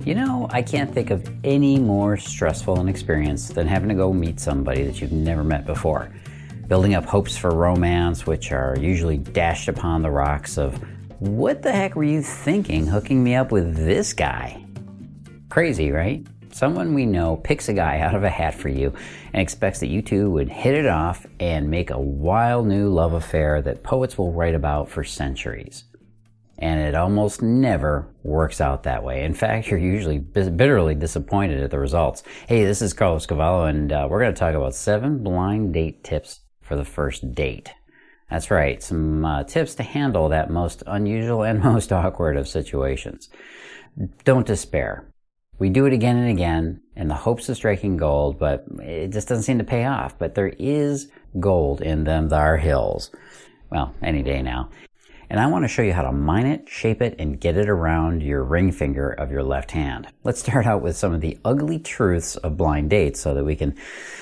You know, I can't think of any more stressful an experience than having to go meet somebody that you've never met before. Building up hopes for romance, which are usually dashed upon the rocks of, what the heck were you thinking hooking me up with this guy? Crazy, right? Someone we know picks a guy out of a hat for you and expects that you two would hit it off and make a wild new love affair that poets will write about for centuries. And it almost never works out that way. In fact, you're usually bitterly disappointed at the results. Hey, this is Carlos Cavallo, and we're going to talk about 7 blind date tips for the first date. That's right, some tips to handle that most unusual and most awkward of situations. Don't despair. We do it again and again in the hopes of striking gold, but it just doesn't seem to pay off. But there is gold in them thar hills. Well, any day now. And I want to show you how to mine it, shape it, and get it around your ring finger of your left hand. Let's start out with some of the ugly truths of blind dates so that we can,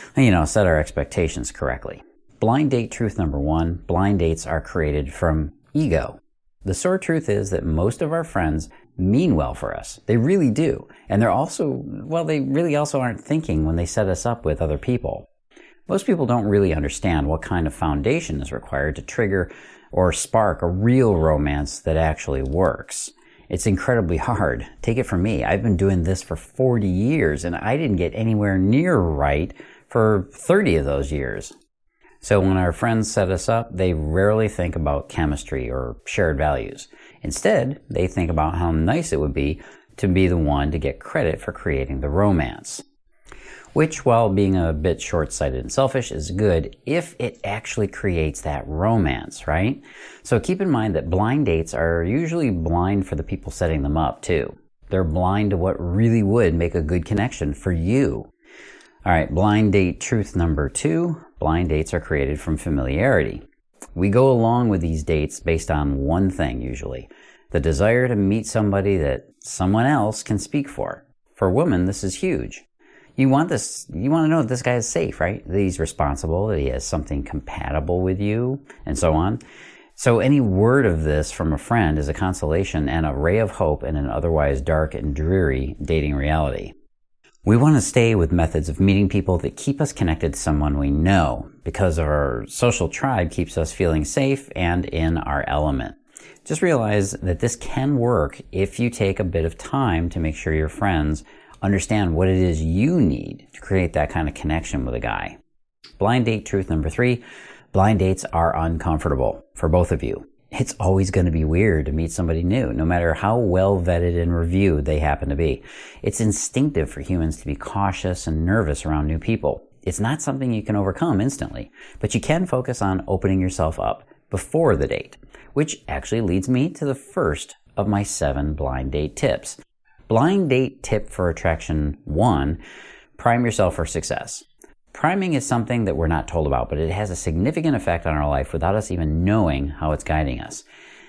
set our expectations correctly. Blind date truth number 1, blind dates are created from ego. The sore truth is that most of our friends mean well for us. They really do. And they really also aren't thinking when they set us up with other people. Most people don't really understand what kind of foundation is required to trigger or spark a real romance that actually works. It's incredibly hard. Take it from me. I've been doing this for 40 years and I didn't get anywhere near right for 30 of those years. So when our friends set us up, they rarely think about chemistry or shared values. Instead, they think about how nice it would be to be the one to get credit for creating the romance. Which, while being a bit short-sighted and selfish, is good if it actually creates that romance, right? So keep in mind that blind dates are usually blind for the people setting them up, too. They're blind to what really would make a good connection for you. All right, blind date truth number 2, blind dates are created from familiarity. We go along with these dates based on one thing, usually. The desire to meet somebody that someone else can speak for. For women, this is huge. You want to know that this guy is safe, right? That he's responsible, that he has something compatible with you, and so on. So any word of this from a friend is a consolation and a ray of hope in an otherwise dark and dreary dating reality. We want to stay with methods of meeting people that keep us connected to someone we know, because our social tribe keeps us feeling safe and in our element. Just realize that this can work if you take a bit of time to make sure your friends understand what it is you need to create that kind of connection with a guy. Blind date truth number 3, blind dates are uncomfortable for both of you. It's always going to be weird to meet somebody new, no matter how well vetted and reviewed they happen to be. It's instinctive for humans to be cautious and nervous around new people. It's not something you can overcome instantly, but you can focus on opening yourself up before the date, which actually leads me to the first of my 7 blind date tips. Blind date tip for attraction 1, prime yourself for success. Priming is something that we're not told about, but it has a significant effect on our life without us even knowing how it's guiding us.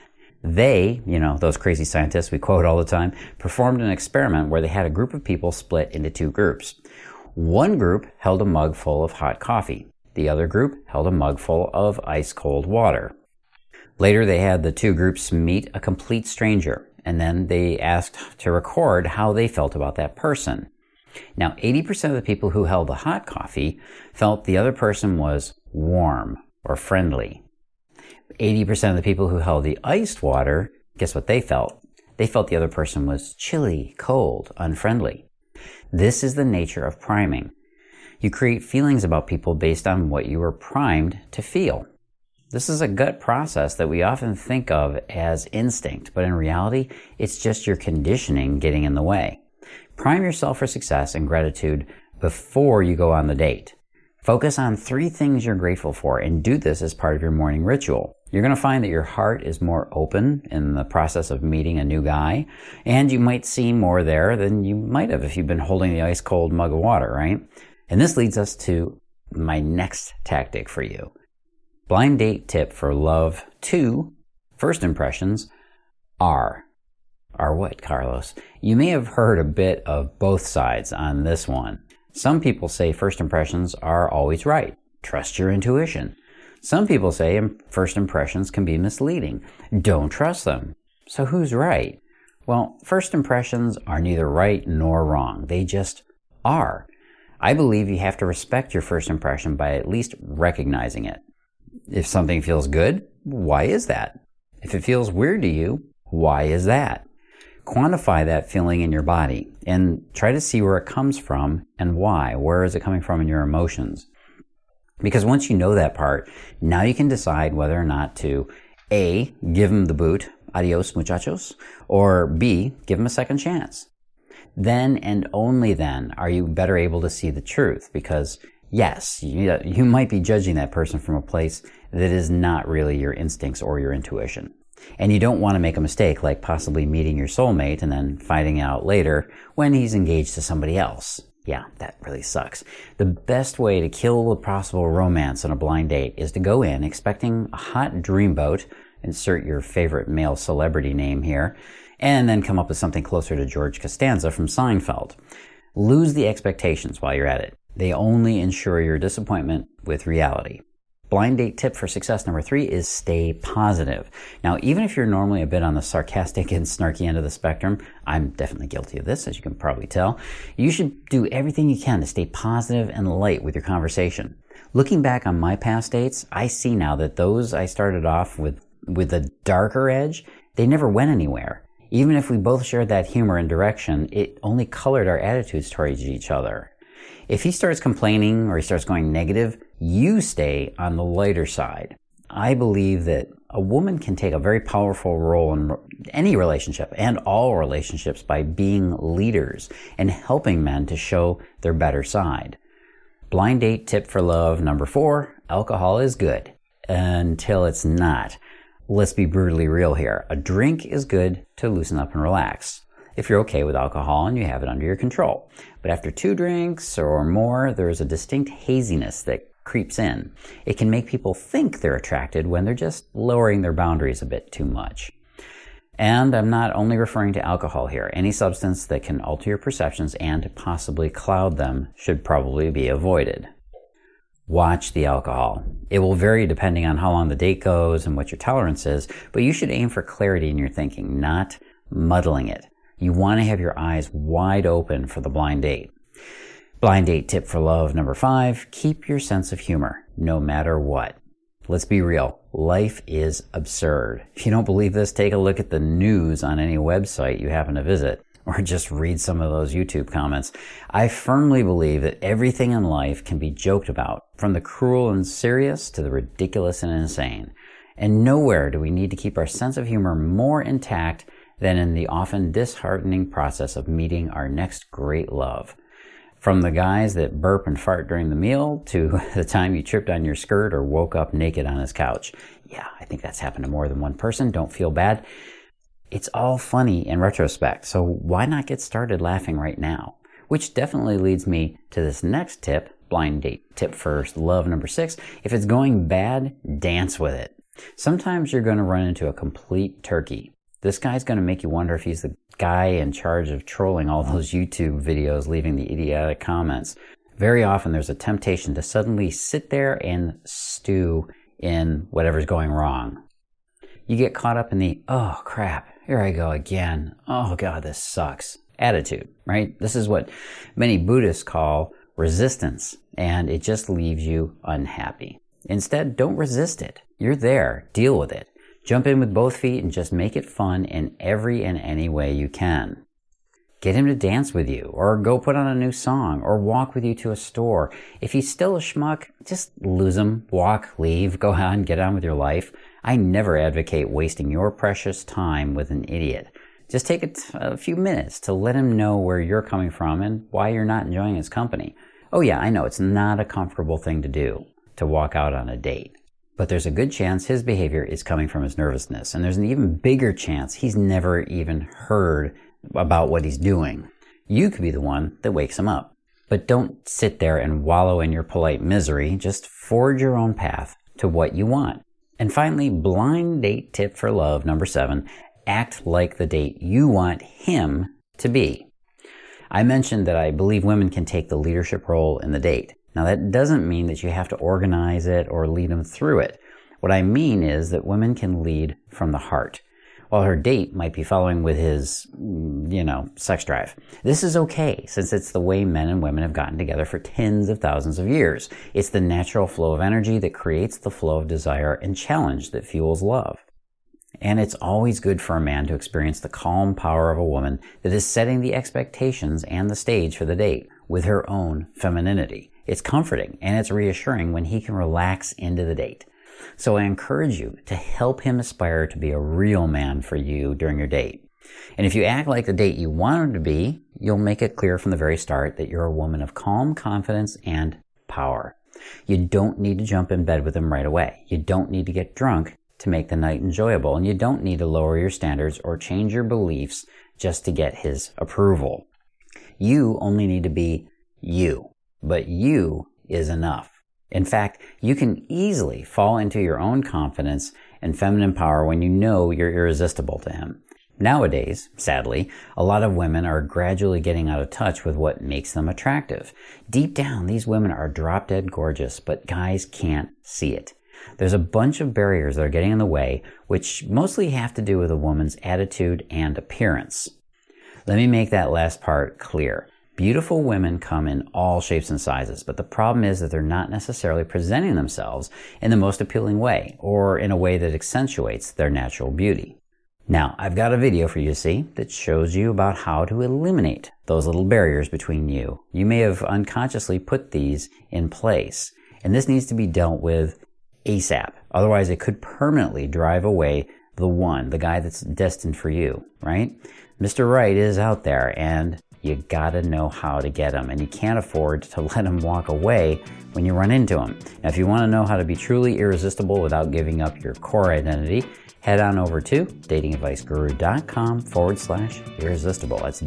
They, those crazy scientists we quote all the time, performed an experiment where they had a group of people split into 2 groups. One group held a mug full of hot coffee. The other group held a mug full of ice-cold water. Later, they had the 2 groups meet a complete stranger, and then they asked to record how they felt about that person. Now, 80% of the people who held the hot coffee felt the other person was warm or friendly. 80% of the people who held the iced water, guess what they felt? They felt the other person was chilly, cold, unfriendly. This is the nature of priming. You create feelings about people based on what you were primed to feel. This is a gut process that we often think of as instinct, but in reality, it's just your conditioning getting in the way. Prime yourself for success and gratitude before you go on the date. Focus on 3 things you're grateful for and do this as part of your morning ritual. You're going to find that your heart is more open in the process of meeting a new guy, and you might see more there than you might have if you've been holding the ice-cold mug of water, right? And this leads us to my next tactic for you. Blind date tip for love 2, first impressions, are what, Carlos? You may have heard a bit of both sides on this one. Some people say first impressions are always right. Trust your intuition. Some people say first impressions can be misleading. Don't trust them. So who's right? Well, first impressions are neither right nor wrong. They just are. I believe you have to respect your first impression by at least recognizing it. If something feels good, why is that? If it feels weird to you, why is that? Quantify that feeling in your body and try to see where it comes from and why. Where is it coming from in your emotions? Because once you know that part, now you can decide whether or not to A, give them the boot, adios muchachos, or B, give them a second chance. Then and only then are you better able to see the truth, because yes, you might be judging that person from a place that is not really your instincts or your intuition. And you don't want to make a mistake like possibly meeting your soulmate and then finding out later when he's engaged to somebody else. Yeah, that really sucks. The best way to kill the possible romance on a blind date is to go in expecting a hot dreamboat, insert your favorite male celebrity name here, and then come up with something closer to George Costanza from Seinfeld. Lose the expectations while you're at it. They only ensure your disappointment with reality. Blind date tip for success number 3 is stay positive. Now, even if you're normally a bit on the sarcastic and snarky end of the spectrum, I'm definitely guilty of this, as you can probably tell, you should do everything you can to stay positive and light with your conversation. Looking back on my past dates, I see now that those I started off with a darker edge, they never went anywhere. Even if we both shared that humor and direction, it only colored our attitudes towards each other. If he starts complaining or he starts going negative, you stay on the lighter side. I believe that a woman can take a very powerful role in any relationship and all relationships by being leaders and helping men to show their better side. Blind date tip for love number 4, alcohol is good until it's not. Let's be brutally real here. A drink is good to loosen up and relax, if you're okay with alcohol and you have it under your control. But after 2 drinks or more, there is a distinct haziness that creeps in. It can make people think they're attracted when they're just lowering their boundaries a bit too much. And I'm not only referring to alcohol here. Any substance that can alter your perceptions and possibly cloud them should probably be avoided. Watch the alcohol. It will vary depending on how long the date goes and what your tolerance is, but you should aim for clarity in your thinking, not muddling it. You want to have your eyes wide open for the blind date. Blind date tip for love number 5, keep your sense of humor, no matter what. Let's be real, life is absurd. If you don't believe this, take a look at the news on any website you happen to visit, or just read some of those YouTube comments. I firmly believe that everything in life can be joked about, from the cruel and serious to the ridiculous and insane. And nowhere do we need to keep our sense of humor more intact than in the often disheartening process of meeting our next great love. From the guys that burp and fart during the meal to the time you tripped on your skirt or woke up naked on his couch. Yeah, I think that's happened to more than one person. Don't feel bad. It's all funny in retrospect, so why not get started laughing right now? Which definitely leads me to this next tip, blind date tip for love number 6. If it's going bad, dance with it. Sometimes you're going to run into a complete turkey. This guy's going to make you wonder if he's the guy in charge of trolling all those YouTube videos, leaving the idiotic comments. Very often there's a temptation to suddenly sit there and stew in whatever's going wrong. You get caught up in the, oh crap, here I go again. Oh God, this sucks attitude, right? This is what many Buddhists call resistance, and it just leaves you unhappy. Instead, don't resist it. You're there. Deal with it. Jump in with both feet and just make it fun in every and any way you can. Get him to dance with you, or go put on a new song, or walk with you to a store. If he's still a schmuck, just lose him, walk, leave, go on, get on with your life. I never advocate wasting your precious time with an idiot. Just take a few minutes to let him know where you're coming from and why you're not enjoying his company. Oh yeah, I know it's not a comfortable thing to do, to walk out on a date. But there's a good chance his behavior is coming from his nervousness, and there's an even bigger chance he's never even heard about what he's doing. You could be the one that wakes him up. But don't sit there and wallow in your polite misery. Just forge your own path to what you want. And finally, blind date tip for love number 7, act like the date you want him to be. I mentioned that I believe women can take the leadership role in the date. Now that doesn't mean that you have to organize it or lead them through it. What I mean is that women can lead from the heart. while her date might be following with his, sex drive. This is okay, since it's the way men and women have gotten together for tens of thousands of years. It's the natural flow of energy that creates the flow of desire and challenge that fuels love. And it's always good for a man to experience the calm power of a woman that is setting the expectations and the stage for the date with her own femininity. It's comforting and it's reassuring when he can relax into the date. So I encourage you to help him aspire to be a real man for you during your date. And if you act like the date you want him to be, you'll make it clear from the very start that you're a woman of calm confidence and power. You don't need to jump in bed with him right away. You don't need to get drunk to make the night enjoyable, and you don't need to lower your standards or change your beliefs just to get his approval. You only need to be you, but you is enough. In fact, you can easily fall into your own confidence and feminine power when you know you're irresistible to him. Nowadays, sadly, a lot of women are gradually getting out of touch with what makes them attractive. Deep down, these women are drop-dead gorgeous, but guys can't see it. There's a bunch of barriers that are getting in the way, which mostly have to do with a woman's attitude and appearance. Let me make that last part clear. Beautiful women come in all shapes and sizes, but the problem is that they're not necessarily presenting themselves in the most appealing way, or in a way that accentuates their natural beauty. Now, I've got a video for you to see that shows you about how to eliminate those little barriers between you. You may have unconsciously put these in place, and this needs to be dealt with ASAP. Otherwise, it could permanently drive away the guy that's destined for you, right? Mr. Right is out there, and you gotta know how to get him, and you can't afford to let him walk away when you run into him. Now, if you want to know how to be truly irresistible without giving up your core identity, head on over to datingadviceguru.com/irresistible. That's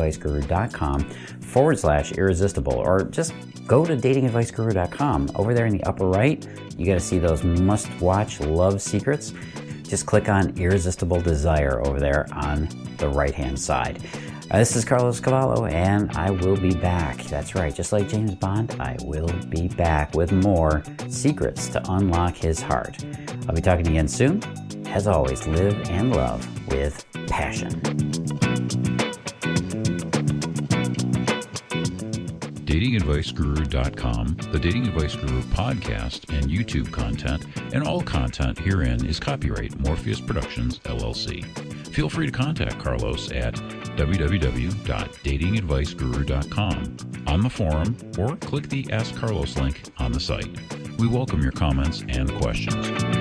datingadviceguru.com/irresistible, or just go to datingadviceguru.com. Over there in the upper right, you got to see those must-watch love secrets. Just click on Irresistible Desire over there on the right-hand side. This is Carlos Cavallo, and I will be back. That's right, just like James Bond, I will be back with more secrets to unlock his heart. I'll be talking again soon. As always, live and love with passion. datingadviceguru.com, the Dating Advice Guru podcast and YouTube content, and all content herein is copyright Morpheus Productions, LLC. Feel free to contact Carlos at www.datingadviceguru.com, on the forum, or click the Ask Carlos link on the site. We welcome your comments and questions.